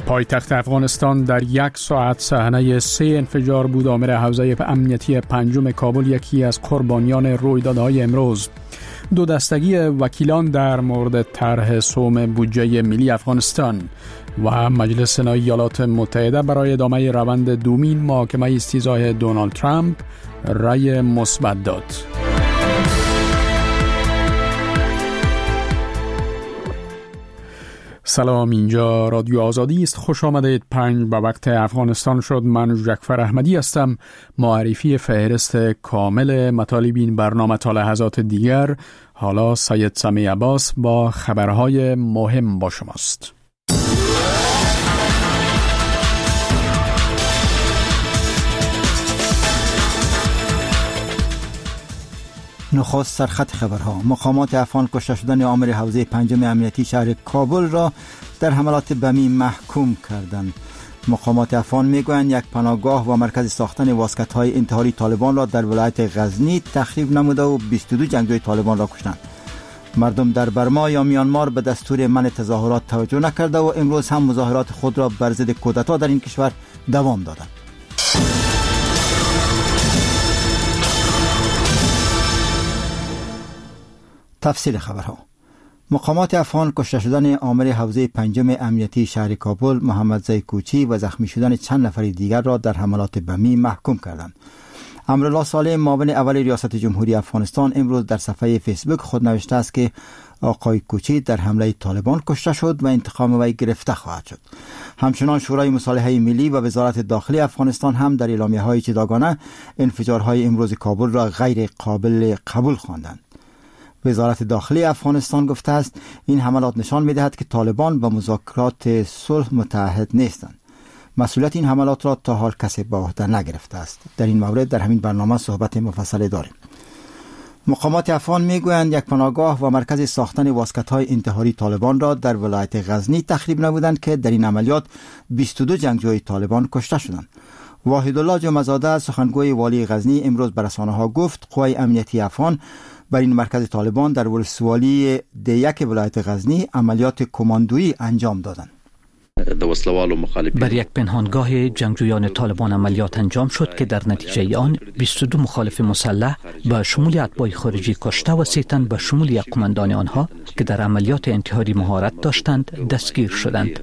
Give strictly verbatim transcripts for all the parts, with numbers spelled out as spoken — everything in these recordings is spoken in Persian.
پایتخت افغانستان در یک ساعت صحنه سه انفجار بود. آمر حوزه امنیتی پنجم کابل یکی از قربانیان رویدادهای امروز. دو دستگی وکیلان در مورد طرح سوم بودجه ملی افغانستان و مجلس سنای ایالات متحده برای ادامه روند دومین محاکمه استیضاح دونالد ترامپ رأی مثبت داد. سلام، اینجا رادیو آزادی است. خوش آمدید. پنج به وقت افغانستان شد. من جعفر احمدی هستم. معرفی فهرست کامل مطالب این برنامه تا لحظات دیگر. حالا سید سمی عباس با خبرهای مهم با شماست. نخست سرخط خبرها. مقامات افغان کشته شدن آمر حوزه پنجم امنیتی شهر کابل را در حملات بمی محکوم کردند. مقامات افغان میگویند یک پناهگاه و مرکز ساختن واسکت‌های انتحاری طالبان را در ولایت غزنی تخریب نموده و بیست و دو جنگجوی طالبان را کشتند. مردم در برما یا میانمار به دستور منع تظاهرات توجه نکرده و امروز هم مظاهرات خود را بر ضد کودتا در این کشور دوام دادند. تفصیل خبرها. مقامات افغان کشته شدن آمر حوزه پنجم امنیتی شهر کابل محمد زی کوچی و زخمی شدن چند نفر دیگر را در حملات بمی محکوم کردند. امرالله صالح معاون اول ریاست جمهوری افغانستان امروز در صفحه فیسبوک خود نوشته است که آقای کوچی در حمله طالبان کشته شد و انتقام وی گرفته خواهد شد. همچنان شورای مصالحه ملی و وزارت داخلی افغانستان هم در اعلامیه‌های جداگانه انفجارهای امروز کابل را غیر قابل قبول خواندند. وزارت داخلی افغانستان گفته است این حملات نشان می‌دهد که طالبان با مذاکرات صلح متعهد نیستند. مسئولیت این حملات را تا حال کسی به عهده نگرفته است. در این مورد در همین برنامه صحبت مفصل داریم. مقامات افغان میگویند یک پناهگاه و مرکز ساختن واسکت‌های انتحاری طالبان را در ولایت غزنی تخریب نمودند که در این عملیات بیست و دو جنگجوی طالبان کشته شدند. واحدالله جمعه‌زاده سخنگوی والی غزنی امروز به رسانه‌ها گفت قوای امنیتی افغان بر این مرکز طالبان در ولسوالی دیک ولایت غزنی عملیات کماندویی انجام دادند. بر یک پنهانگاه جنگجویان طالبان عملیات انجام شد که در نتیجه آن بیست و دو مخالف مسلح به شمول اتباع خارجی کشته و سه تن به شمول یک قماندان آنها که در عملیات انتحاری مهارت داشتند دستگیر شدند.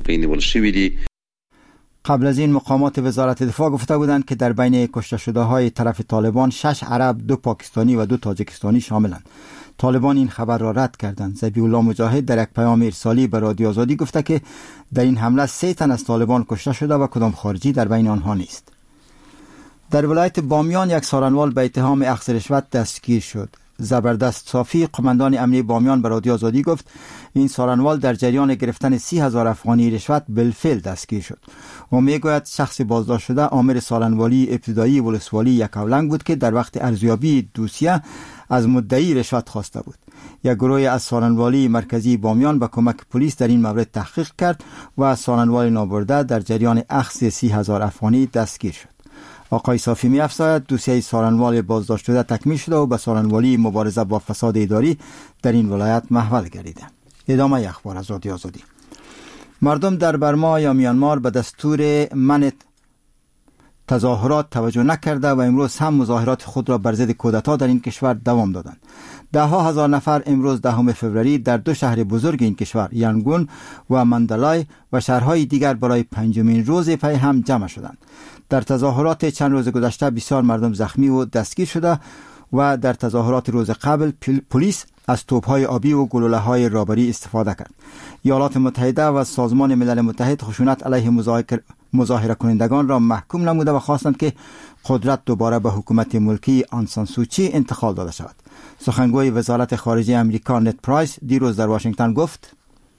قبل از این مقامات وزارت دفاع گفته بودند که در بین کشته شده های طرف طالبان شش عرب، دو پاکستانی و دو تاجیکستانی شاملند. طالبان این خبر را رد کردند. ذبیح الله مجاهد در یک پیام ارسالی به رادیو آزادی گفته که در این حمله سه تن از طالبان کشته شده و کدام خارجی در بین آنها نیست. در ولایت بامیان یک سارنوال به اتهام اخذ رشوت دستگیر شد. زبردست صافی قماندان امنیتی بامیان به رادیو آزادی گفت این سارنوال در جریان گرفتن سی هزار افغانی رشوت بالفعل دستگیر شد. و میگوید شخص بازداشت شده آمر سارنوالی ابتدایی ولسوالی یکاولنگ بود که در وقت ارزیابی دوسیه از مدعی رشوت خواسته بود. یک گروه از سارنوالی مرکزی بامیان با کمک پلیس در این مورد تحقیق کرد و سارنوال نابرده در جریان اخذ سی هزار افغانی دستگیر شد. آقای صافی می افزاید دوسیه سارنوال بازداشت شده تکمیل شده و به سارنوالی مبارزه با فساد اداری در این ولایت محول گردیده. ادامه اخبار از رادیو آزادی. مردم در برما یا میانمار به دستور منع تظاهرات توجه نکرده و امروز هم مظاهرات خود را بر ضد کودتا در این کشور دوام دادند. ده ها هزار نفر امروز دهم فوریه در دو شهر بزرگ این کشور یانگون و مندلای و شهرهای دیگر برای پنجمین روز پی هم جمع شدند. در تظاهرات چند روز گذشته بسیار مردم زخمی و دستگیر شده و در تظاهرات روز قبل پلیس از توپ‌های آبی و گلوله‌های رابری استفاده کرد. ایالات متحده و سازمان ملل متحد خشونت علیه مظاهره کنندگان را محکوم نموده و خواستند که قدرت دوباره به حکومت ملکی آن سان سوچی انتقال داده شود. سخنگوی وزارت خارجه آمریکا نت پرایس دیروز در واشنگتن گفت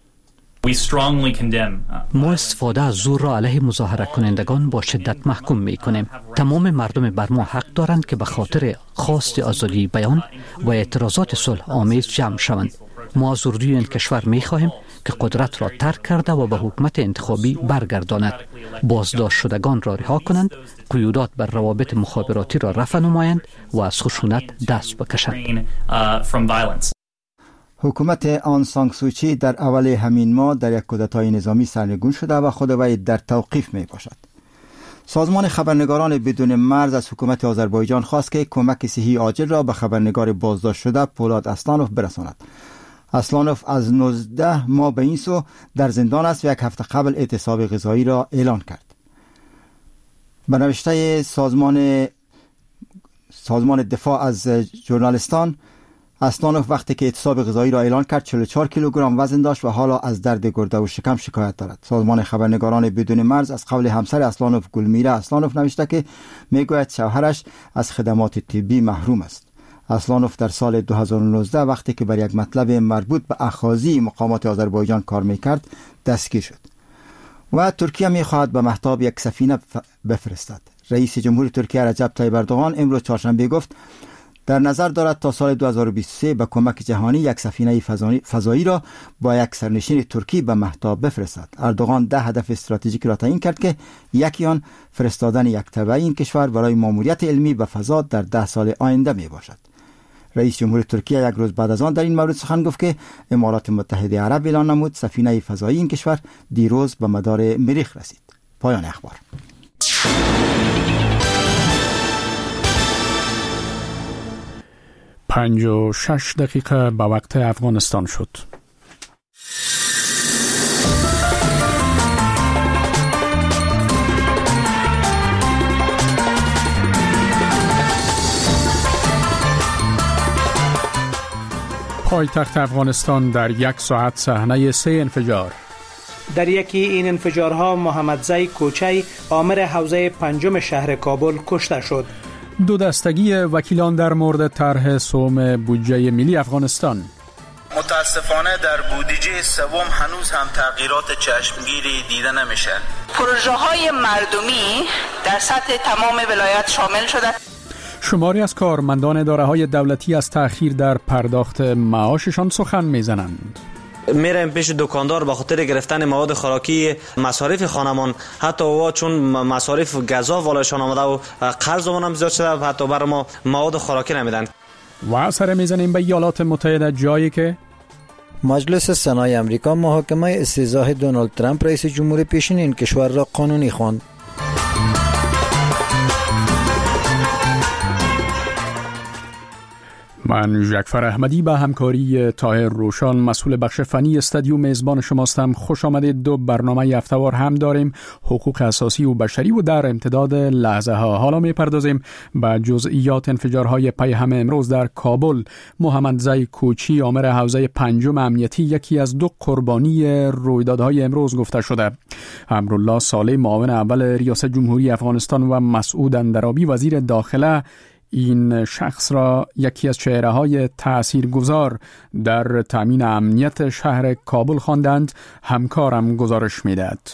ما استفاده از زور را علیه مظاهره کنندگان با شدت محکوم می کنیم. تمام مردم برما حق دارند که به خاطر خواست آزادی بیان و اعتراضات صلح آمیز جمع شوند. ما از اردوی این کشور می خواهیم که قدرت را ترک کرده و به حکومت انتخابی برگرداند. بازداشت شدگان را رها کنند، قیودات بر روابط مخابراتی را رفع نمایند و از خشونت دست بکشند. حکومت آن سان سوچی در اول همین ماه در یک کودتای نظامی سرنگون شده و خود وی در توقیف می باشد. سازمان خبرنگاران بدون مرز از حکومت آذربایجان خواست که کمک صحی عاجل را به خبرنگار بازداشت شده پولاد اسلانوف برساند. اسلانوف از نوزده ماه به این سو در زندان است و یک هفته قبل اعتصاب غذایی را اعلان کرد. به نوشته سازمان سازمان دفاع از ژورنالیستان، اسلانوف وقتی که اعتصاب غذایی را اعلان کرد چهل و چهار کیلوگرم وزن داشت و حالا از درد گرده و شکم شکایت دارد. سازمان خبرنگاران بدون مرز از قول همسر اسلانوف گلمیره اسلانوف نوشته که میگوید شوهرش از خدمات طبی محروم است. اسلانوف در سال دو هزار و نوزده وقتی که بر یک مطلب مربوط به اخاذی مقامات آذربایجان کار میکرد دستگیر شد و ترکیه میخواهد به مهتاب یک سفینه بفرستد. رئیس جمهور ترکیه رجب طیب اردوغان امروز چهارشنبه گفت در نظر دارد تا سال دو هزار و بیست و سه با کمک جهانی یک سفینه فضایی را با یک سرنشین ترکی به مهتاب بفرستد. اردوغان ده هدف استراتژیک را تعیین کرد که یکی آن فرستادن یک تبع این کشور برای ماموریت علمی به فضا در ده سال آینده می باشد. رئیس جمهور ترکیه یک روز بعد از آن در این مورد سخن گفت که امارات متحده عرب اعلان نمود سفینه فضایی این کشور دیروز به مدار مریخ رسید. پایان اخبار. پنج و شش دقیقه به وقت افغانستان شد. پایتخت افغانستان در یک ساعت صحنه سه انفجار. در یکی این انفجارها محمدزی کوچی آمر حوزه پنجم شهر کابل کشته شد. دو دستگی وکیلان در مورد طرح سوم بودجه ملی افغانستان. متاسفانه در بودجه سوم هنوز هم تغییرات چشمگیری دیده نمیشه. پروژه های مردمی در سطح تمام ولایت شامل شده. شماری از کارمندان اداره‌های دولتی از تأخیر در پرداخت معاششان سخن میزنند. میریم پیش دکاندار به خاطر گرفتن مواد خوراکی مصارف خانمان، حتی وا چون مصارف غذا والایشان آمده و قرضمون هم زیاد شده، حتی بر ما مواد خوراکی نمیدن. و سر میزنیم به ایالات متحده، جایی که مجلس سنای امریکا محاکمه استیضاح دونالد ترامپ رئیس جمهور پیشین این کشور را قانونی خواند. من جعفر احمدی به همکاری طاهر روشان مسئول بخش فنی استودیو میزبان شماستم. خوش آمدید. دو برنامه هفته‌وار هم داریم، حقوق اساسی و بشری و در امتداد لحظه ها. حالا میپردازیم به جزئیات انفجارهای پیهم امروز در کابل. محمدزی کوچی آمر حوزه پنجم امنیتی یکی از دو قربانی رویدادهای امروز گفته شده. امرالله صالح معاون اول ریاست جمهوری افغانستان و مسعود اندرابی وزیر داخله این شخص را یکی از چهره‌های تاثیرگذار در تامین امنیت شهر کابل خواندند. همکارم گزارش می‌دهد.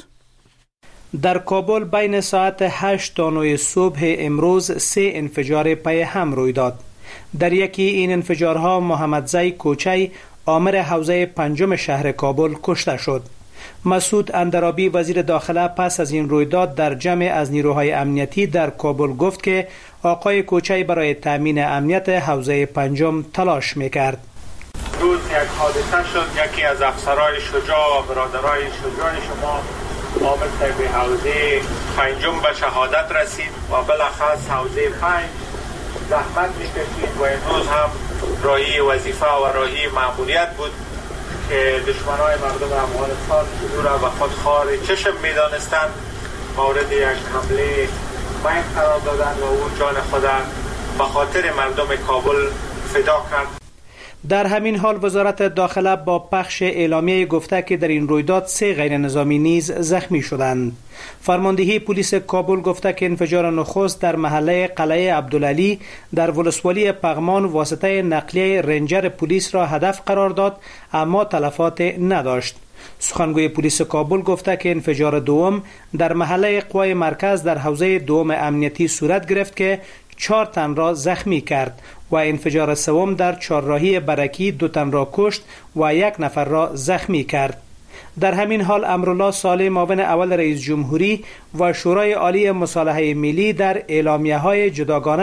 در کابل بین ساعت هشت تا نه صبح امروز سه انفجار پی هم روی داد. در یکی این انفجارها محمدزی کوچی آمر حوزه پنجم شهر کابل کشته شد. مسعود اندرابی وزیر داخله پس از این رویداد در جمع از نیروهای امنیتی در کابل گفت که آقای کوچی برای تامین امنیت حوزه پنجم تلاش میکرد. روز یک حادثه شد، یکی از افسرهای شجاع و برادرای شجاع شما آمد به حوزه پنجم به شهادت رسید و بالاخص حوزه پنج زحمت میکشید و امروز هم راهی وظیفه و راهی مأموریت بود که دشمنای مردم افغانستان او را به خود خار چشم میدانستند، مورد یک حمله مهم قرار دادند و او جان خود به خاطر مردم کابل فدا کرد. در همین حال وزارت داخله با پخش اعلامیه گفته که در این رویداد سه غیر نظامی نیز زخمی شدند. فرماندهی پلیس کابل گفته که انفجار نخست در محله قلعه عبدالعلی در ولسوالی پغمان واسطه نقلیه رنجر پلیس را هدف قرار داد اما تلفات نداشت. سخنگوی پلیس کابل گفته که انفجار دوم در محله قوای مرکز در حوزه دوم امنیتی صورت گرفت که چهار تن را زخمی کرد و انفجار سوم در چهارراهی برکی دو تن را کشت و یک نفر را زخمی کرد. در همین حال امرالله صالح معاون اول رئیس جمهوری و شورای عالی مصالحه ملی در اعلامیه‌های جداگانه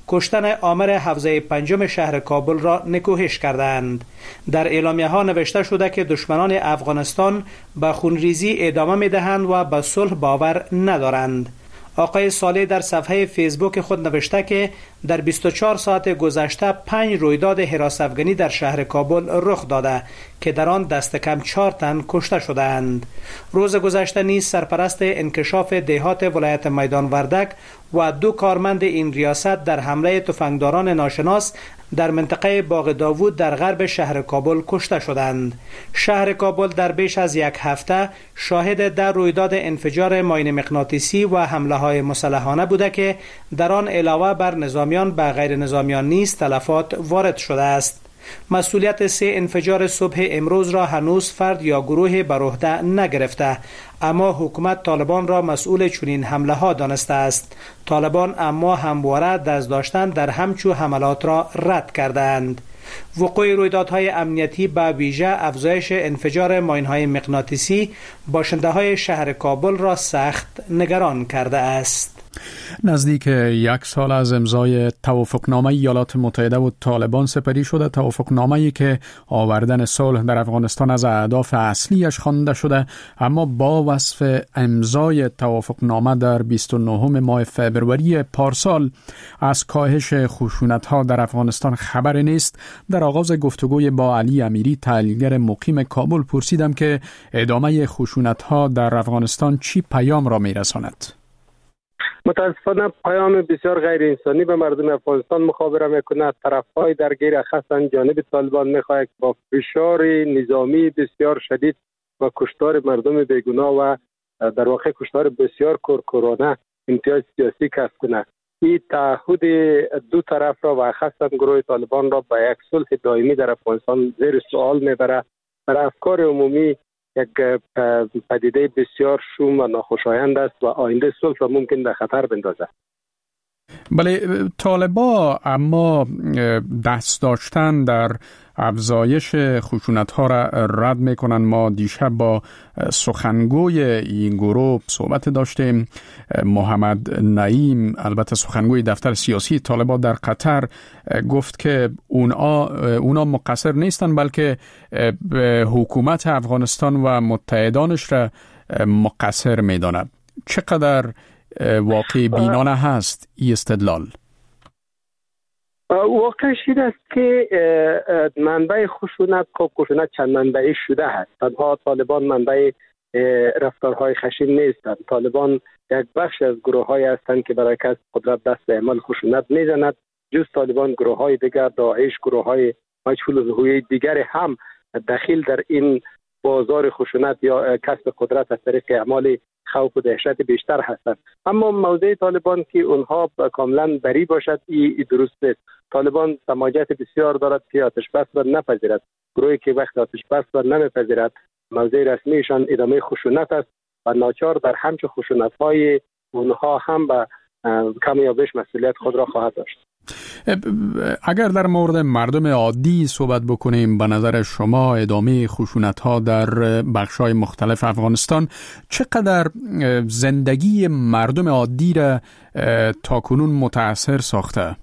کشتن آمر حوزه پنجم شهر کابل را نکوهش کردند. در اعلامیه ها نوشته شده که دشمنان افغانستان به خونریزی ادامه می دهند و به صلح باور ندارند. آقای صالح در صفحه فیسبوک خود نوشته که در بیست و چهار ساعت گذشته پنج رویداد حراس افغانی در شهر کابل رخ داده که در آن دست کم چهار تن کشته شدند. روز گذشته نیز سرپرست انکشاف دهات ولایت میدان وردک و دو کارمند این ریاست در حمله تفنگداران ناشناس در منطقه باغ داوود در غرب شهر کابل کشته شدند. شهر کابل در بیش از یک هفته شاهد در رویداد انفجار ماین مغناطیسی و حمله های مسلحانه بوده که در آن علاوه بر نظامیان به غیر نظامیان نیز تلفات وارد شده است. مسئولیت سه انفجار صبح امروز را هنوز فرد یا گروه بر عهده نگرفته، اما حکومت طالبان را مسئول چنین حمله ها دانسته است. طالبان اما همواره دست داشتن در همچو حملات را رد کردند. وقوع رویدادهای امنیتی به ویژه افزایش انفجار ماین‌های مغناطیسی باشنده‌های شهر کابل را سخت نگران کرده است. نزدیک یک سال از امضای توافقنامه ایالات متحده و طالبان سپری شده، توافقنامه‌ای که آوردن صلح در افغانستان از اهداف اصلیش خوانده شده، اما با وصف امضای توافقنامه در بیست و نهم ماه فبروری پارسال از کاهش خشونت‌ها در افغانستان خبری نیست. در آغاز گفتگوی با علی امیری، تحلیلگر مقیم کابل، پرسیدم که ادامه خشونت‌ها در افغانستان چی پیام را می‌رساند؟ متاسفانه پیام بسیار غیر انسانی به مردم افغانستان مخابره میکنه. طرفهای درگیر خاصا جانب طالبان میخواهد با فشار نظامی بسیار شدید و کشتار مردم بیگناه و در واقع کشتار بسیار کورکورانه امتیاز سیاسی کسب کنه. این تعهد دو طرف را و خاصا گروه طالبان را به یک صلح دائمی در افغانستان زیر سوال میبره. در افکار عمومی یک پدیده بسیار شوم و ناخوشایند است و آینده صلح را ممکن در خطر بندازد. بله، طالبا اما دست داشتن در افزایش خشونت‌ها را رد می‌کنند. ما دیشب با سخنگوی این گروه صحبت داشتیم، محمد نعیم، البته سخنگوی دفتر سیاسی طالبان در قطر، گفت که اونا اونا مقصر نیستند بلکه حکومت افغانستان و متحدانش را مقصر می‌داند. چقدر واقعی بینانه هست این استدلال؟ واقعش این است که منبع خشونت خب خشونت چند منبعی شده است. تنها طالبان منبع رفتارهای خشن نیستند. طالبان یک بخش از گروه های هستند که برای کسب قدرت دست به عمل خشونت میزند. جز طالبان گروه های دیگر، داعش، گروه های مجهول الهویه دیگر هم دخیل در این بازار خشونت یا کسب قدرت از طریق اعمال خوف و دهشت بیشتر هستند. اما موضع طالبان که اونها کاملا بری باشد این درست است. طالبان سماجت بسیار دارد که آتش بس را نپذیرد. گروهی که وقت آتش بس را نمیپذیرد موضع رسمیشان ادامه خشونت است و ناچار در همچه خشونت‌های اونها هم به کم یا بیش مسئولیت خود را خواهد داشت. اگر در مورد مردم عادی صحبت بکنیم، به نظر شما ادامه خشونت‌ها در بخش‌های مختلف افغانستان چقدر زندگی مردم عادی را تاکنون متاثر ساخته؟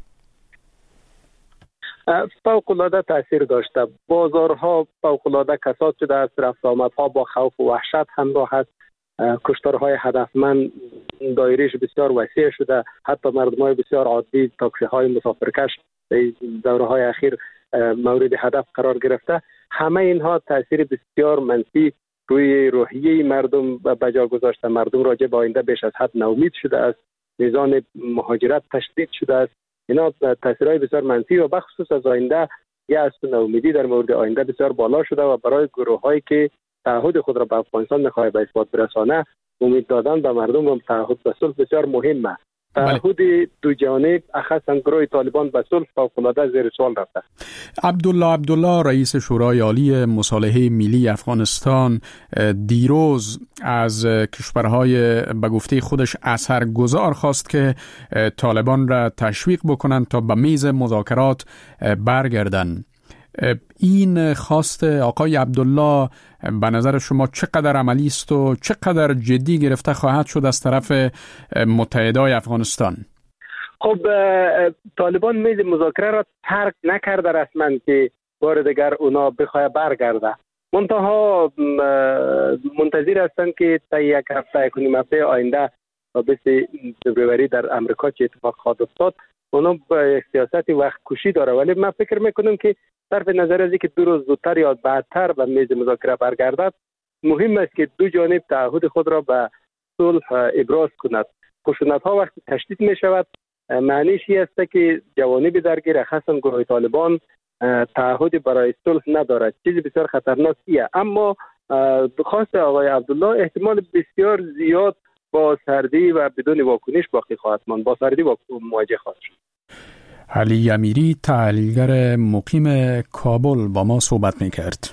فوق‌العاده تاثیر داشته. بازارها فوق‌العاده کساد شده است، رفت آمدها با خوف و وحشت همراه است. کشتارهای هدفمند دایره‌اش بسیار وسیع شده. حتی مردمای بسیار عادی، تاکسی‌های مسافرکش در دوره‌های اخیر مورد هدف قرار گرفته. همه اینها تاثیر بسیار منفی روی روحیه مردم به جا گذاشته. مردم راجع به آینده بیش از حد ناامید شده است. میزان مهاجرت تشدید شده است. اینا تاثیرهای بسیار منفی و بخصوص از آینده یأس و ناامیدی در مورد آینده بسیار بالا شده و برای گروه‌هایی که تعهد خود را به افغانستان می‌خواهد به اثبات برسانه، امید دادن به مردم و تعهد به صلح بسیار مهمه. تعهد دو جانب اخصاً گروه طالبان به صلح فوق‌العاده زیر سوال رفته. عبدالله عبدالله رئیس شورای عالی مصالحه ملی افغانستان دیروز از کشورهای به گفته خودش اثرگذار خواست که طالبان را تشویق بکنند تا به میز مذاکرات برگردند. این خواست آقای عبدالله به نظر شما چقدر عملی است و چقدر جدی گرفته خواهد شد از طرف متحدای افغانستان؟ خب طالبان میز مذاکره را ترک نکرده رسما که بار دیگر اونا بخواه برگرده. منتها منتظر هستند که تا یک هفته یک نیم هفته آینده تا بیست فوریه در امریکا چه اتفاق خواهد افتاد. اونا به سیاست وقت کشی داره، ولی من فکر میکنم که صرف نظر از اینکه دو روز زودتر یا بعدتر به میز مذاکره برگردد، مهم است که دو جانب تعهد خود را به صلح ابراز کند. خشونت ها وقتی تشدید می شود معنیش این است که جوانب درگیر خاصا گروه طالبان تعهد برای صلح ندارد. چیزی بسیار خطرناکیه. اما خواست آقای عبدالله احتمال بسیار زیاد با سردی و بدون واکنش باقی خواهد ماند، با سردی مواجه خواهد شد. علی امیری تحلیلگر مقیم کابل با ما صحبت می‌کرد.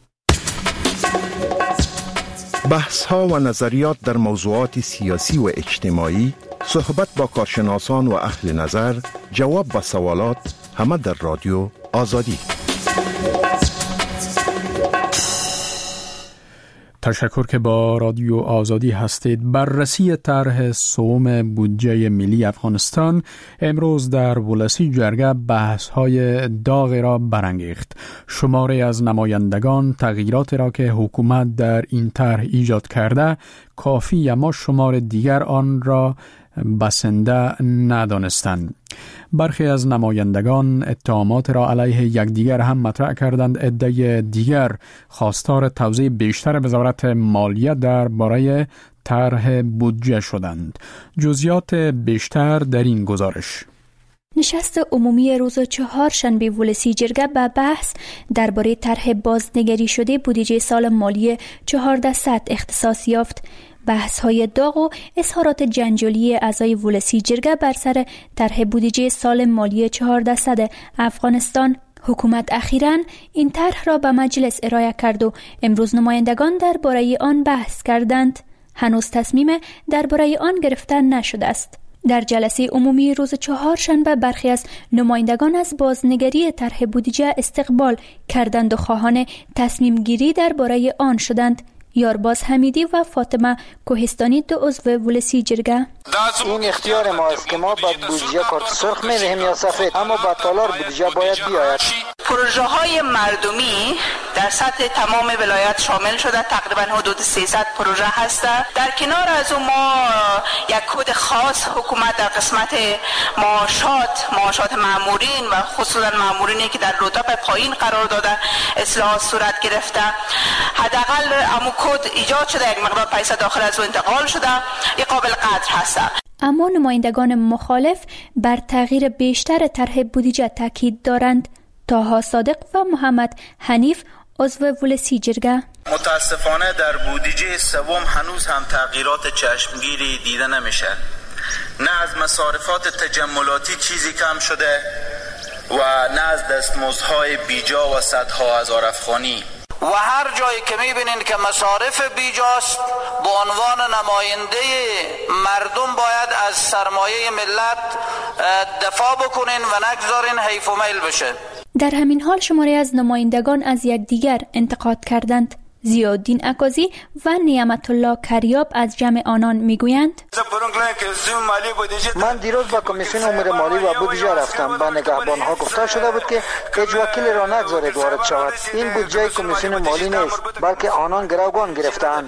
بحث ها و نظریات در موضوعات سیاسی و اجتماعی، صحبت با کارشناسان و اهل نظر، جواب به سوالات، همه در رادیو آزادی. تشکر که با رادیو آزادی هستید. بررسی طرح سوم بودجه ملی افغانستان امروز در ولسی جرگه بحث‌های داغی را برانگیخت. شماری از نمایندگان تغییرات را که حکومت در این طرح ایجاد کرده کافی، اما شمار دیگر آن را بسنده ندانستند. برخی از نمایندگان اتهامات را علیه یکدیگر هم مطرح کردند. عده دیگر خواستار توضیح بیشتر وزارت مالیه درباره طرح بودجه شدند. جزئیات بیشتر در این گزارش. نشست عمومی روز چهارشنبه ولسی جرگه به بحث درباره طرح بازنگری شده بودجه سال مالی چهارده صد اختصاص یافت. بحث‌های داغ و اظهارات جنجالی اعضای ولسی جرگه بر سر طرح بودجه سال مالی چهارده صد افغانستان. حکومت اخیراً این طرح را به مجلس ارائه کرد و امروز نمایندگان درباره آن بحث کردند. هنوز تصمیم درباره آن گرفته نشده است. در جلسه عمومی روز چهارشنبه برخی از نمایندگان از بازنگری طرح بودجه استقبال کردند و خواهان تصمیم گیری درباره آن شدند. یارباز حمیدی و فاطمه کوهستانی دو عضو ولسی جرگه: این اختیار ما است که ما با بودجه کارت سرخ می‌دهیم یا سفید، اما با تالار بودجه باید بیاید. پروژه های مردمی در سطح تمام ولایت شامل شده، تقریبا حدود سیصد پروژه هست. در کنار از اون ما یک کد خاص حکومت در قسمت معاشات معاشات مامورین و خصوصا مامورینی که در رتبه پایین قرار داده اصلاحات صورت گرفته. حداقل امو کد ایجاد شده، یک مقدار پیسه داخل از اون انتقال شده، یک قابل قدر هست. اما نمایندگان مخالف بر تغییر بیشتر طرح بودجه تاکید دارند. طاها صادق و محمد حنیف عضو ولسی جرگه: متاسفانه در بودجه سوم هنوز هم تغییرات چشمگیری دیده نمیشه. نه از مصارفات تجملاتی چیزی کم شده و نه از دستمزدهای بیجا و صدها هزار افغانی. و هر جایی که میبینین که مصارف بیجاست، به عنوان نماینده مردم باید از سرمایه ملت دفاع بکنین و نگذارین حیف و میل بشه. در همین حال شماری از نمایندگان از یکدیگر انتقاد کردند. ضیاءالدین عکازی و نعمت الله کریاب از جمع آنان میگویند: من دیروز با کمیسیون امور مالی و بودجه رفتم. با نگهبانها گفته شده بود که هیچ وکیل را نگذارید وارد شود. این بودجه کمیسیون مالی نیست، بلکه آنان گروگان گرفتند.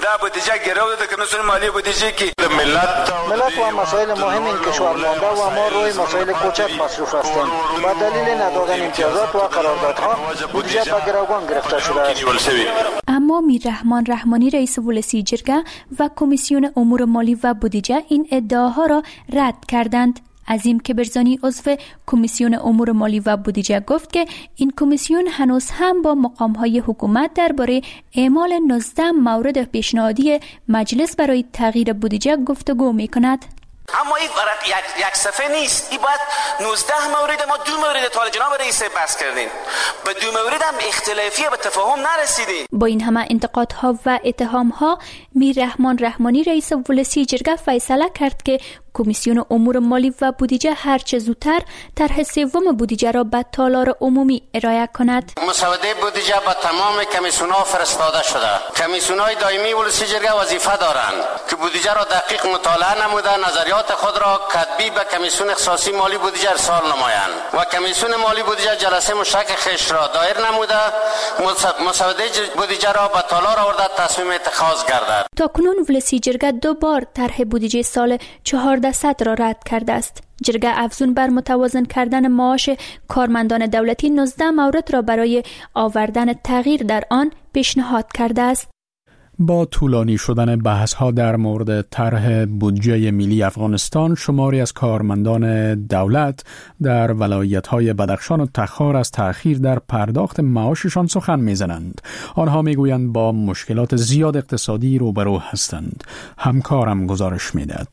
ملت و مسائل مهم این کشور مانده و ما روی مسائل کوچک مصروف هستیم. با دلیل ندادن امتیازات و قراردادها بودجه به گروگان گرفته شده است. اما میررحمان رحمانی رئیس ولسی جرگه و کمیسیون امور مالی و بودجه این ادعاها را رد کردند. عظیم کبرزانی عضو کمیسیون امور مالی و بودجه گفت که این کمیسیون هنوز هم با مقام‌های حکومت درباره اعمال نوزده مورد پیشنهادی مجلس برای تغییر بودجه گفتگو می‌کند. اما این یک یک صفحه نیست، این باید نوزده مورد، ما دو مورد تا جناب رئیس بحث کردیم، به دو مورد هم اختلافی به تفاهم نرسیدیم. با این همه انتقادها و اتهامها میررحمان رحمانی رئیس ولسی جرگه فیصله کرد که کمیسیون امور مالی و بودجه هرچه زودتر طرح سوم بودجه را به تالار عمومی ارائه کند. مسوده بودجه به تمام کمیسیون‌ها فرستاده شده. کمیسیون‌های دائمی ولسی جرگه وظیفه دارند که بودجه را دقیق مطالعه نموده نظریات خود را کتبی به کمیسیون اختصاصی مالی بودجه ارسال نمایند و کمیسیون مالی بودجه جلسه مشترک خیش را دایر نموده مسوده بودجه را به تالار آورده تصمیم اتخاذ گردد. تاکنون ولسی جرگه دو بار طرح بودجه سال چهاردهصد را رد کرده است. جرگه افزون بر متوازن کردن معاش کارمندان دولتی نوزده مورد را برای آوردن تغییر در آن پیشنهاد کرده است. با طولانی شدن بحث‌ها در مورد طرح بودجه ملی افغانستان، شماری از کارمندان دولت در ولایت‌های بدخشان و تخار از تأخیر در پرداخت معاششان سخن می‌زنند. آنها می‌گویند با مشکلات زیاد اقتصادی روبرو هستند. همکارم گزارش می‌دهد.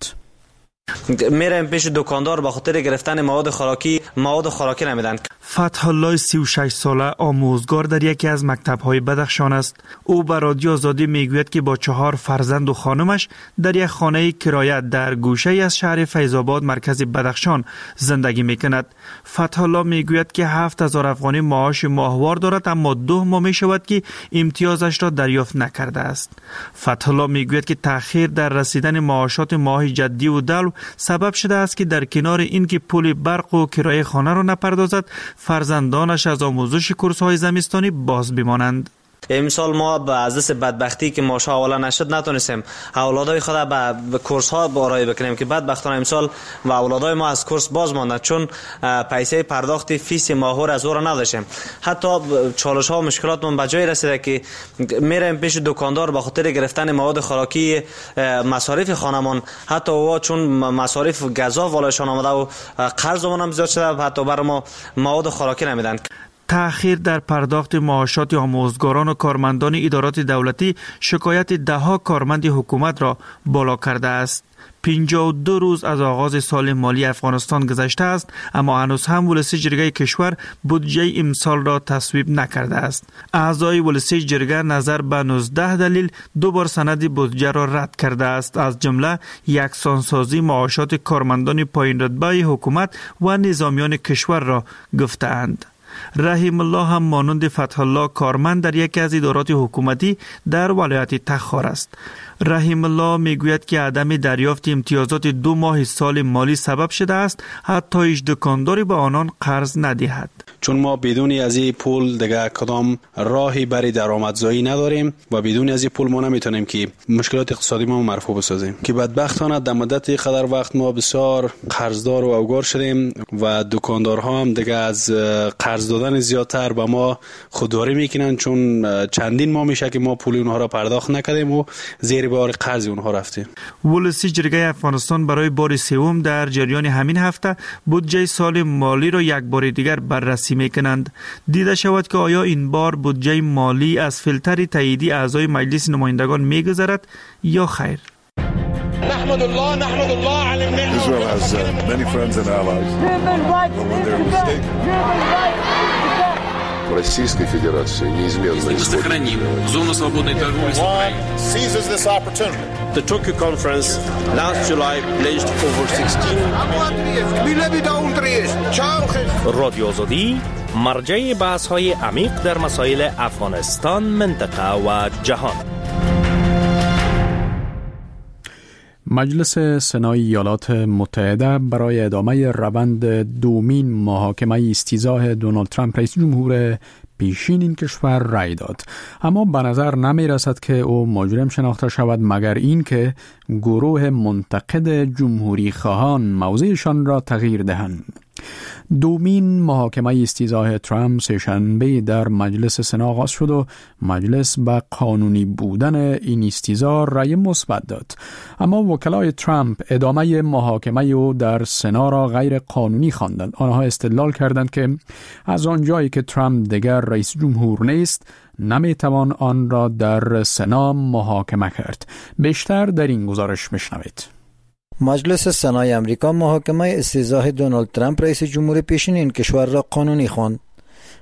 میرم پیش دکاندار به خاطر گرفتن مواد خوراکی مواد خوراکی نمیدن. فتح الله سی و شش ساله آموزگار در یکی از مکتب‌های بدخشان است. او به رادیو آزادی میگوید که با چهار فرزند و خانمش در یک خانه کرایه در گوشه از شهر فیض‌آباد مرکز بدخشان زندگی میکند. فتح الله میگوید که هفت هزار افغانی معاش ماهوار دارد، اما دو ماه می شود که امتیازش را دریافت نکرده است. فتح الله میگوید که تأخیر در رسیدن معاشات ماه جدی و دلو سبب شده است که در کنار اینکه پول برق و کرایه خانه را نپردازد، فرزندانش از آموزش کورس‌های زمستانی باز بمانند. امسال ما به عزیز بدبختی که ماشه اولا نشد نتونستیم اولادای خود به کورس ها بارایی بکنیم که بدبختانه امسال و اولادای ما از کورس باز ماندند چون پیسه پرداخت فیس ماهور از او نداشتیم. حتی چالش ها و مشکلات من به جای رسیده که میریم پیش دکاندار به خاطر گرفتن مواد خوراکی مصارف خانمان، حتی او چون مصارف غذا والایشان آمده و قرض هم زیاد شده حتی بر ما مواد خوراکی نمیدن. تأخیر در پرداخت معاشات آموزگاران و کارمندان ادارات دولتی شکایت دهها کارمند حکومت را بالا کرده است. پنجاه و دو روز از آغاز سال مالی افغانستان گذشته است، اما هنوز هم ولسی جرگه کشور بودجه امسال را تصویب نکرده است. اعضای ولسی جرگه نظر به نوزده دلیل دو بار سند بودجه را رد کرده است، از جمله یکسانسازی معاشات کارمندان پایین رتبه حکومت و نظامیان کشور را گفتند. رحیم الله هم مانند فتح الله کارمند در یکی از ادارات حکومتی در ولایت تخار است. رحیم الله میگوید که عدم دریافت امتیازات دو ماه سال مالی سبب شده است حتی هیچ دکانداری به آنان قرض ندهد. چون ما بدون از این پول دیگه کدام راهی برای درآمدزایی نداریم و بدون از این پول ما نمیتونیم که مشکلات اقتصادی ما مرفوع بسازیم که بدبختانه در مدت قدر وقت ما بسیار قرضدار و اوگار شدیم و دکاندارها هم دیگه از قرض دادن زیادتر به ما خودداری میکنن چون چندین ماه میشه که ما پول اونها را پرداخت نکردیم و زیر بار قرض اونها رفتیم. ولسی جرگه افغانستان برای بار سوم در جریان همین هفته بودجه سال مالی را یک بار دیگر بررسی میکنند. دیده شود که آیا این بار بودجه مالی از فیلتر تاییدی اعضای مجلس نمایندگان میگذرد یا خیر. نحمد الله نحمد الله علی النعمة. Israel has uh, many friends and allies. But when they're mistaken. Российской Федерации неизменно сохраним зону свободной торговли с Украиной. Seizes this opportunity. The Tokyo conference last July pledged over sixteen. رادیو آزادی مرجع بحث‌های عمیق در مسائل افغانستان، منطقه و جهان. مجلس سنای ایالات متحده برای ادامه روند دومین محاکمه استیضاح دونالد ترامپ رئیس جمهور پیشین این کشور رأی داد، اما به نظر نمی رسد که او مجرم شناخته شود مگر این که گروه منتقد جمهوری خواهان موضعشان را تغییر دهند. دومین محاکمه استیضاح ترامپ سه‌شنبه در مجلس سنا آغاز شد و مجلس به قانونی بودن این استیضاح رأی مثبت داد، اما وکلای ترامپ ادامه محاکمه او در سنا را غیر قانونی خواندند. آنها استدلال کردند که از آنجایی که ترامپ دیگر رئیس جمهور نیست نمیتوان آن را در سنا محاکمه کرد. بیشتر در این گزارش میشنوید. مجلس سنای امریکا محاکمه استیضاح دونالد ترامپ رئیس جمهور پیشین این کشور را قانونی خواند.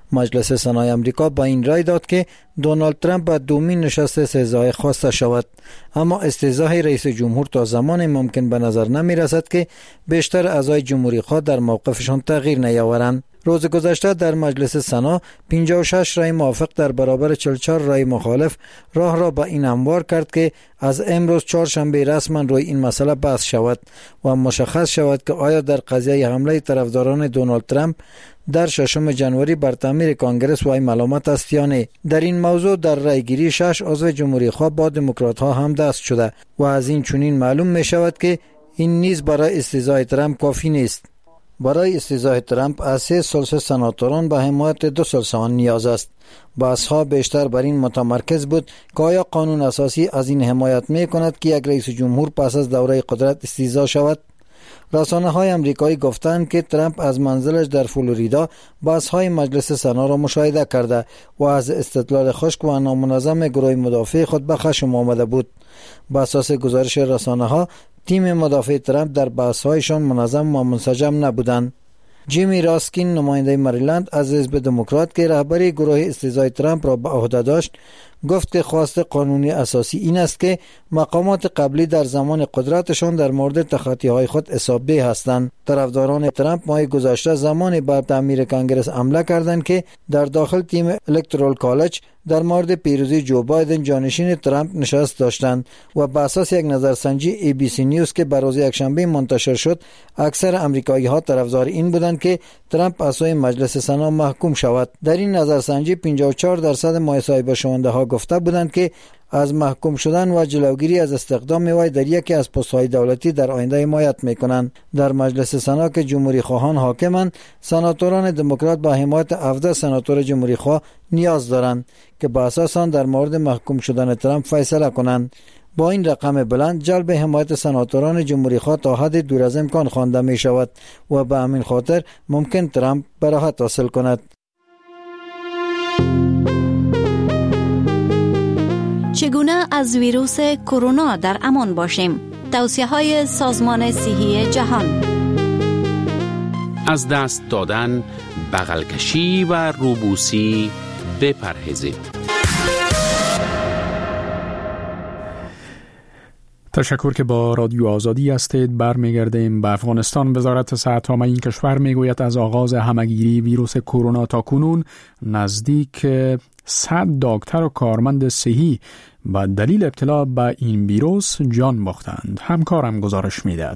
مجلس سنای امریکا با این رای داد که دونالد ترامپ به دومین نشست سزای خواسته شود، اما استیضاح رئیس جمهور تا زمان ممکن به نظر نمی رسد که بیشتر اعضای جمهوری خواه در موقفشان تغییر نیاورند. روز گذشته در مجلس سنا پنجاه و شش رای موافق در برابر چهل و چهار رای مخالف راه را به این هموار کرد که از امروز چهارشنبه رسما روی این مسئله بحث شود و مشخص شود که آیا در قضیه حمله طرفداران دونالد ترامپ در ششم جنوری بر تعمیر کانگرس وای ملامت است یا نه. در این موضوع در رایگیری شش عضو جمهوری خواه با دموکرات ها هم دست شده و از این چنین معلوم می شود که این نیز برای استیضاح ترامپ کافی نیست. برای استیضاح ترامپ از سه ثلث سناتوران به حمایت دو ثلث نیاز است. بحث‌ها بیشتر بر این متمرکز بود که آیا قانون اساسی از این حمایت می کند که یک رئیس جمهور پس از دوره قدرت استیضاح شود. رسانه های امریکایی گفتند که ترامپ از منزلش در فلوریدا بحث‌های مجلس سنا را مشاهده کرده و از استدلال خشک و نامنظم گروه مدافع خود به خشم آمده بود. بر اساس گزارش رسانه‌ها تیم مدافع ترامپ در بحث‌هایشان منظم و منسجم نبودند. جیمی راسکین نماینده مریلند از حزب دموکرات که رهبری گروه استیضاح ترامپ را به عهده داشت گفت که خواست قانونی اساسی این است که مقامات قبلی در زمان قدرتشان در مورد تخطی‌های خود حسابی هستند. طرفداران ترامپ ماه گذشته زمان بر تعمیر کانگرس حمله کردند که در داخل تیم الکترال کالج در مورد پیروزی جو بایدن جانشین ترامپ نشست داشتند و بر اساس یک نظرسنجی ای بی سی نیوز که بر روز یکشنبه منتشر شد اکثر امریکایی‌ها طرفدار این بودند که ترامپ از سوی مجلس سنا محکوم شود. در این نظرسنجی پنجاه و چهار درصد مصاحبه شونده ها گفته بودند که از محکوم شدن و جلوگیری از استخدام وی در یکی از پست‌های دولتی در آینده حمایت می‌کنند. در مجلس سنا که جمهوری خواهان حاکمند، سناتوران دموکرات با حمایت هفده سناتور جمهوری خواه نیاز دارند که به اساس آن در مورد محکوم شدن ترامپ فیصله کنند. با این رقم بلند جلب حمایت سناتوران جمهوری خواه تا حد دور از امکان خوانده می شود و به همین خاطر ممکن ترامپ براحت حاصل کند. چگونه از ویروس کرونا در امان باشیم؟ توصیه‌های سازمان صحی جهان. از دست دادن، بغل کشی و روبوسی بپرهیزید. تشکر که با رادیو آزادی هستید. برمیگردیم به افغانستان. وزارت صحت عامه این کشور میگوید از آغاز همهگیری ویروس کرونا تا کنون نزدیک صد دکتر و کارمند صحی با دلیل ابتلا به این ویروس جان باختند. همکارم گزارش میدهد.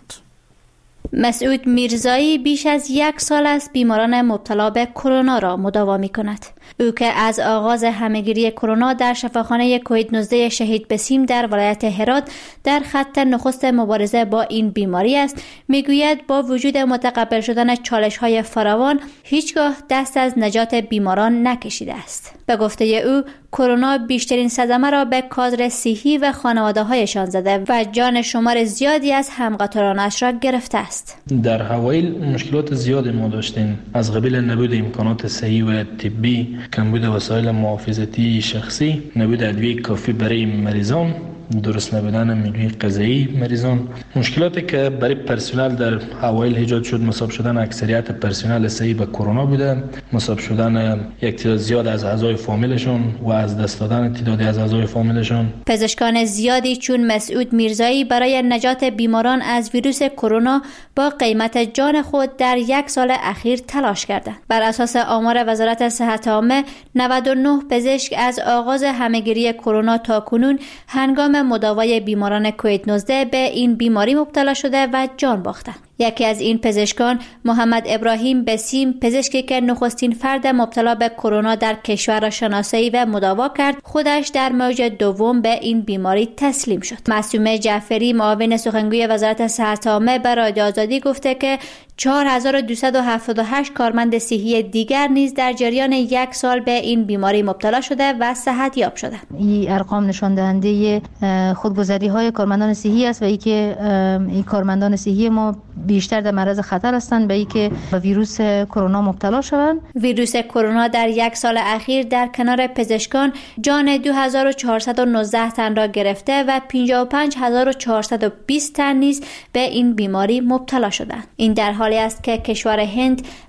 مسعود میرزایی بیش از یک سال است بیماران مبتلا به کرونا را مداوا می کند. او که از آغاز همهگیری کرونا در شفاخانه کووید نوزده شهید بسیم در ولایت هرات در خط نخست مبارزه با این بیماری است، میگوید با وجود متقبل شدن چالش‌های فراوان هیچگاه دست از نجات بیماران نکشیده است. به گفته او کرونا بیشترین صدمه را به کادر صحی و خانواده‌هایشان زده و جان شمار زیادی از همقطارانش را گرفته است. در اوایل مشکلات زیادی ما داشتیم، از قبیل نبود امکانات صحی و طبی، کمبود وسایل محافظتی شخصی، نبود ادویه کافی برای مریضان، درست نبودن منوی غذایی مریضان. مشکلاتی که برای پرسنل در اوایل ایجاد شد مصاب شدن اکثریت پرسنل صحی به کرونا بوده، مصاب شدن یک تعداد زیاد از اعضای فامیلشون و از دست دادن تعدادی از اعضای فامیلشون. پزشکان زیادی چون مسعود میرزایی برای نجات بیماران از ویروس کرونا با قیمت جان خود در یک سال اخیر تلاش کردند. بر اساس آمار وزارت صحت عامه نود و نه پزشک از آغاز همهگیری کرونا تا کنون هنگام مداوای بیماران کووید نوزده به این بیماری مبتلا شده و جان باختند. یکی از این پزشکان محمد ابراهیم بسیم، پزشکی که نخستین فرد مبتلا به کرونا در کشور را شناسایی و مداوا کرد، خودش در موج دوم به این بیماری تسلیم شد. معصومه جعفری، معاون سخنگوی وزارت صحت عامه، به رادیو آزادی گفته که چهار هزار و دویست و هفتاد و هشت کارمند صحی دیگر نیز در جریان یک سال به این بیماری مبتلا شده و صحت یاب شدند. این ارقام نشان دهنده خودگذری های کارمندان صحی است و ای که این کارمندان صحی ما بیشتر در معرض خطر هستند به ای که به ویروس کرونا مبتلا شوند. ویروس کرونا در یک سال اخیر در کنار پزشکان جان دو هزار و چهارصد و نوزده تن را گرفته و پنجاه و پنج هزار و چهارصد و بیست تن نیز به این بیماری مبتلا شدند. این در حالی است که کشور هند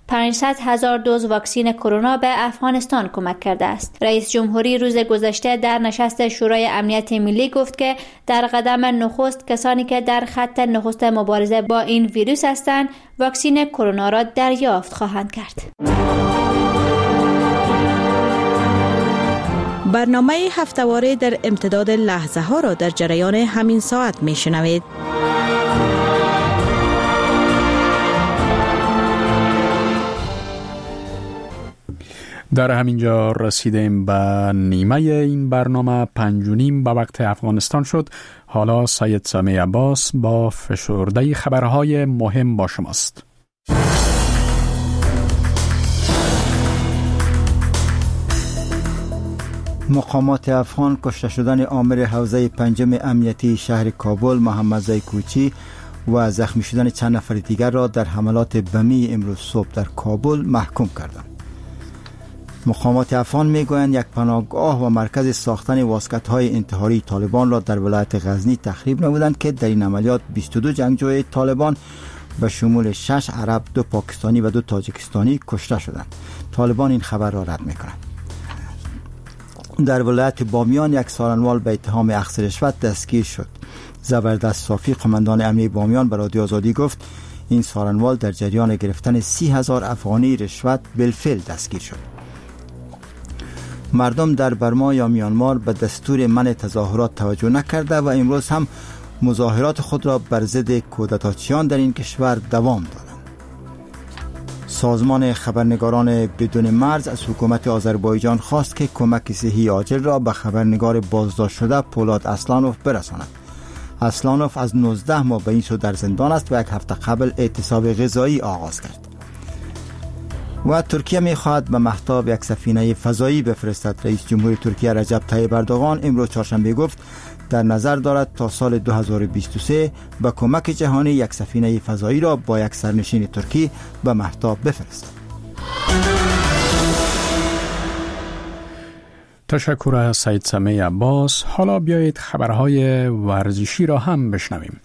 پانصد هزار دوز واکسن کرونا به افغانستان کمک کرده است. رئیس جمهوری روز گذشته در نشست شورای امنیت ملی گفت که در قدم نخست کسانی که در خط نخست مبارزه با این ویروس هستند واکسن کرونا را دریافت خواهند کرد. برنامه هفته‌واره در امتداد لحظه ها را در جریان همین ساعت می شنوید. در همینجا رسیدیم به نیمه این برنامه. پنج و نیم به وقت افغانستان شد. حالا سید سامی عباس با فشرده خبرهای مهم با شماست. مقامات افغان کشته شدن آمر حوزه پنجم امنیتی شهر کابل محمد زی کوچی و زخمی شدن چند نفر دیگر را در حملات بمی امروز صبح در کابل محکوم کردند. مقامات افغان میگویند یک پناهگاه و مرکز ساختن واسکت‌های انتحاری طالبان را در ولایت غزنی تخریب نمودند که در این عملیات بیست و دو جنگجوی طالبان به شمول شش عرب، دو پاکستانی و دو تاجیکستانی کشته شدند. طالبان این خبر را رد میکنند. در ولایت بامیان یک سارنوال به اتهام اخذ رشوت دستگیر شد. زبردست صافی قماندان امنیه بامیان به رادیو آزادی گفت این سارنوال در جریان گرفتن سی هزار افغانی رشوت بالفعل دستگیر شد. مردم در برما یا میانمار به دستور منع تظاهرات توجه نکرده و امروز هم مظاهرات خود را بر ضد کودتاچیان در این کشور دوام دادند. سازمان خبرنگاران بدون مرز از حکومت آذربایجان خواست که کمک صحی عاجل را به خبرنگار بازداشت شده پولاد اسلانوف برساند. اسلانوف از نوزده ماه به این سو در زندان است و یک هفته قبل اعتصاب غذایی آغاز کرد. و ترکیه می‌خواهد به مهتاب یک سفینه فضایی بفرستد. رئیس جمهور ترکیه رجب طیب اردوغان امروز چهارشنبه گفت در نظر دارد تا سال دو هزار و بیست و سه با کمک جهانی یک سفینه فضایی را با یک سرنشین ترکی به مهتاب بفرستد. تشکر از سید سامی عباس. حالا بیایید خبرهای ورزشی را هم بشنویم.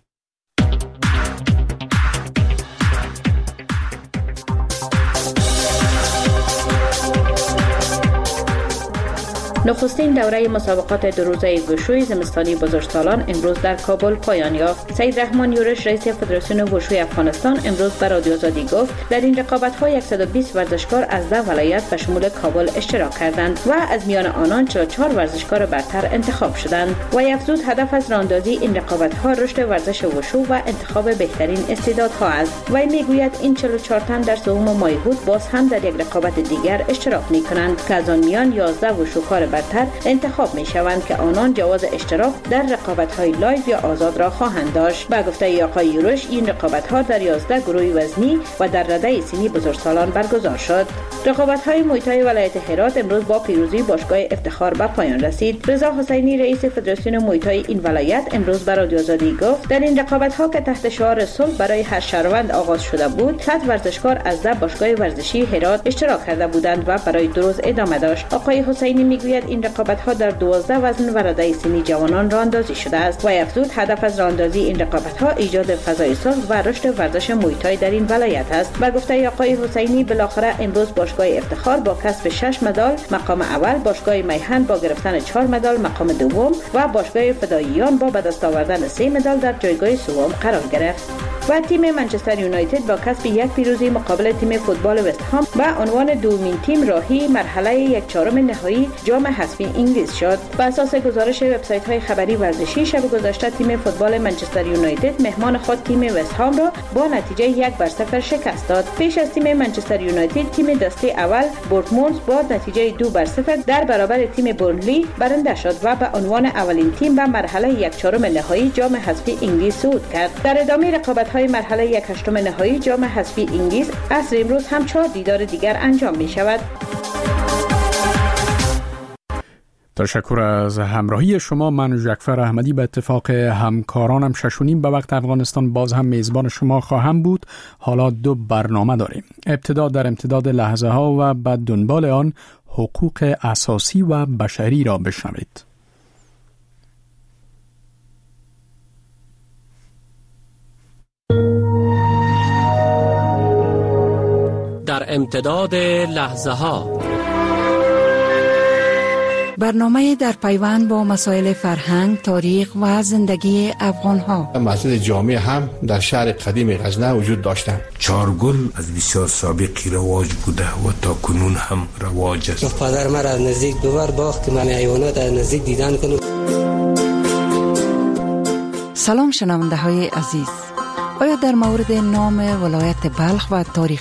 نخستین دوره مسابقات دو روزه وشوی زمستانی بزرگسالان امروز در کابل پایان یافت. سید رحمان یورش رئیس فدراسیون وشوی افغانستان امروز به رادیو آزادی گفت در این رقابت‌ها صد و بیست ورزشکار از ده ولایت به شمول کابل اشتراک کردند و از میان آنان چهل و چهار ورزشکار برتر انتخاب شدند. و افزود هدف از راهاندازی این رقابت‌ها رشد ورزش وشو و انتخاب بهترین استعدادها است. و میگوید این چهل و چهار تن در سوم ماه هود باز هم در یک رقابت دیگر اشتراک می‌کنند که از آن میان یازده وشوکار برتر انتخاب می شوند که آنان جواز اشتراک در رقابت‌های لایو یا آزاد را خواهند داشت. با گفته آقای یورش این رقابت‌ها در یازده گروه وزنی و در رده سنی بزرگسالان برگزار شد. رقابت‌های موی تای ولایت هرات امروز با پیروزی باشگاه افتخار به پایان رسید. رضا حسینی رئیس فدراسیون موی تای این ولایت امروز به رادیو آزادی گفت در این رقابت‌ها که تحت شعار صلح برای هر شهروند آغاز شده بود، صد ورزشکار از ده باشگاه ورزشی هرات اشتراک کرده بودند و برای دو روز ادامه داشت. آقای حسینی میگوید این رقابت‌ها در دوازده وزن و رده سنی جوانان راهاندازی شده است و افزود هدف از راهاندازی این رقابت‌ها ایجاد فضای صلح و رشد ورزش موی تای در این ولایت است. و گفته آقای حسینی بالاخره امروز باشگاه افتخار با کسب شش مدال مقام اول، باشگاه میهن با گرفتن چهار مدال مقام دوم و باشگاه فداییان با به دست آوردن سه مدال در جایگاه سوم قرار گرفت. و تیم منچستر یونایتد با کسب یک پیروزی مقابل تیم فوتبال وست هام به عنوان دومین تیم راهی مرحله یک چهارم نهایی جام حذفی انگلیس شد. بر اساس گزارش وبسایت‌های خبری ورزشی شب گذشته تیم فوتبال منچستر یونایتد مهمان خود تیم وست هام را با نتیجه یک بر صفر شکست داد. پیش از تیم منچستر یونایتد تیم دسته اول بورتموند با نتیجه دو بر صفر در برابر تیم بورنلی برنده شد و به عنوان اولین تیم به مرحله یک چهارم نهایی جام حذفی انگلیس صعود کرد. در ادامه رقابت‌های مرحله یک هشتم نهایی جام حذفی انگلیس عصر امروز هم چهار دیدار دیگر انجام می شود. تشکر از همراهی شما. من جعفر احمدی به اتفاق همکارانم ششونیم به وقت افغانستان باز هم میزبان شما خواهم بود. حالا دو برنامه داریم. ابتدا در امتداد لحظه ها و بعد دنبال آن حقوق اساسی و بشری را بشنوید. در امتداد لحظه ها. برنامه در پیوند با مسائل فرهنگ، تاریخ و زندگی افغان ها. مسجد جامع هم در شهر قدیم غزنه وجود داشتند. چارگل از بسیار سابقی رواج بوده و تا کنون هم رواج است. پدر من از نزدیک دوبار باخت که من حیوانات از نزدیک دیدن کنم. سلام شنونده های عزیز، آیا در مورد نام ولایت بلخ و تاریخ